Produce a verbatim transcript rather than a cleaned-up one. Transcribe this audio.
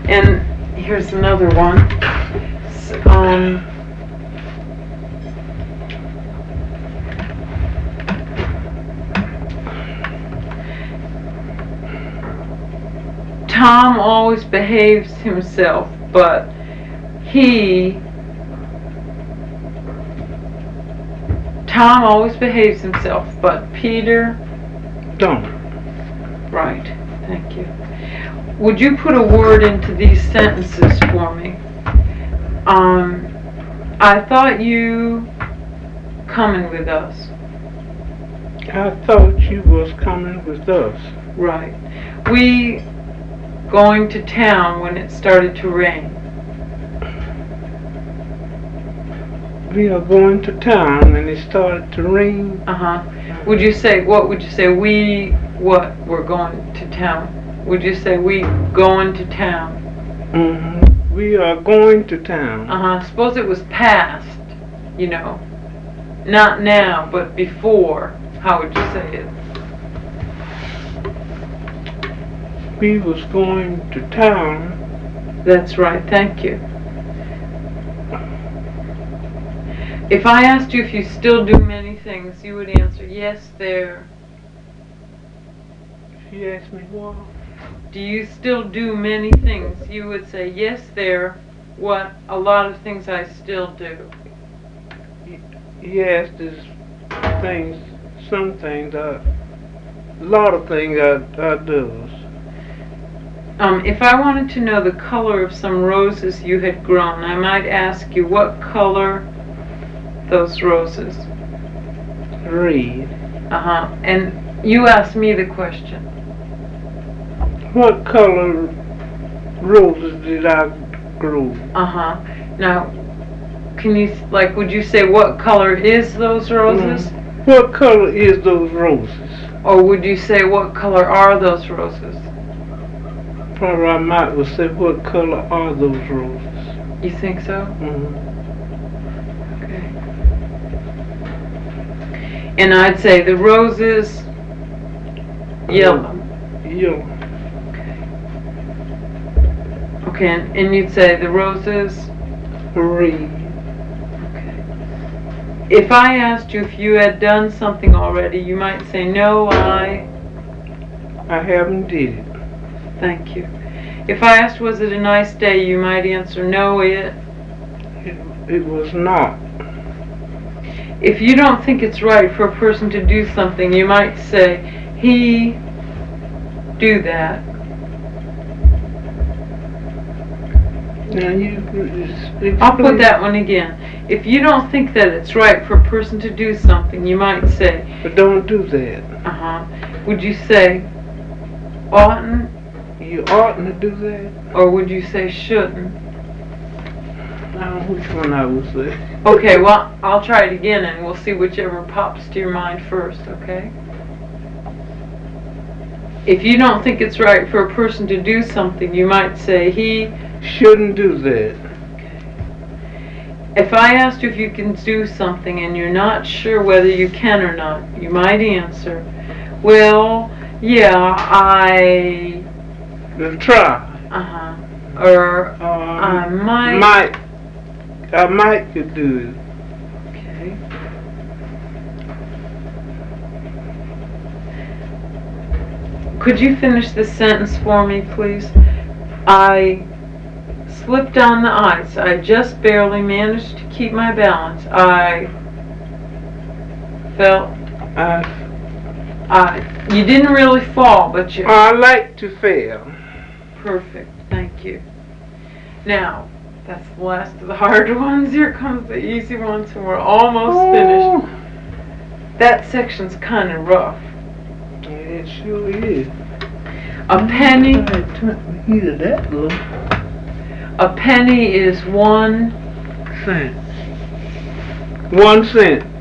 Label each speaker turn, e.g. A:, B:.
A: And here's another one. Um, Tom always behaves himself, but he Tom always behaves himself, but Peter
B: don't.
A: Right, thank you. Would you put a word into these sentences for me? Um, I thought you coming with us.
B: I thought you was coming with us.
A: Right. We going to town when it started to rain.
B: We are going to town and it started to rain.
A: Uh-huh. Would you say, what would you say? We, what, we're going to town? Would you say we going to town?
B: Mm-hmm. We are going to town.
A: Uh-huh. Suppose it was past, you know. Not now, but before. How would you say it?
B: We was going to town.
A: That's right, thank you. If I asked you if you still do many things, you would answer, yes, there.
B: If you asked me what?
A: Do you still do many things? You would say, yes, there. What? A lot of things I still do.
B: Yes, there's things, some things, I, a lot of things I, I do.
A: Um, if I wanted to know the color of some roses you had grown, I might ask you what color those roses.
B: Red.
A: Uh-huh. And you asked me the question.
B: What color roses did I grow?
A: Uh-huh. Now, can you, like, would you say what color is those roses?
B: Mm. What color is those roses?
A: Or would you say what color are those roses?
B: Probably I might would say what color are those roses.
A: You think so?
B: Mm-hmm.
A: Okay. And I'd say the roses yellow.
B: Yellow.
A: Okay, and, and you'd say the roses
B: red.
A: Okay. If I asked you if you had done something already, you might say, no, I...
B: I haven't did it.
A: Thank you. If I asked, was it a nice day, you might answer, no, it...
B: It, it was not.
A: If you don't think it's right for a person to do something, you might say, he do that.
B: Now you, it's,
A: I'll put that one again. If you don't think that it's right for a person to do something, you might say,
B: but don't do that.
A: Uh-huh. Would you say, oughtn't?
B: You oughtn't to do that?
A: Or would you say, shouldn't?
B: I don't know which one I would say.
A: Okay, well, I'll try it again and we'll see whichever pops to your mind first, okay? If you don't think it's right for a person to do something, you might say, he
B: shouldn't do that.
A: Okay. If I asked you if you can do something and you're not sure whether you can or not, you might answer, well, yeah, I...
B: Let's try.
A: Uh-huh. Or,
B: um,
A: I might...
B: Might. I might could do it.
A: Okay. Could you finish this sentence for me, please? I slipped on the ice. I just barely managed to keep my balance. I felt...
B: I...
A: I... You didn't really fall, but you...
B: I like to fail.
A: Perfect. Thank you. Now, that's the last of the hard ones. Here comes the easy ones, and we're almost
B: oh.
A: finished. That section's kind of rough.
B: It sure is.
A: A penny...
B: Either that low.
A: A penny is one...
B: Cent. One cent.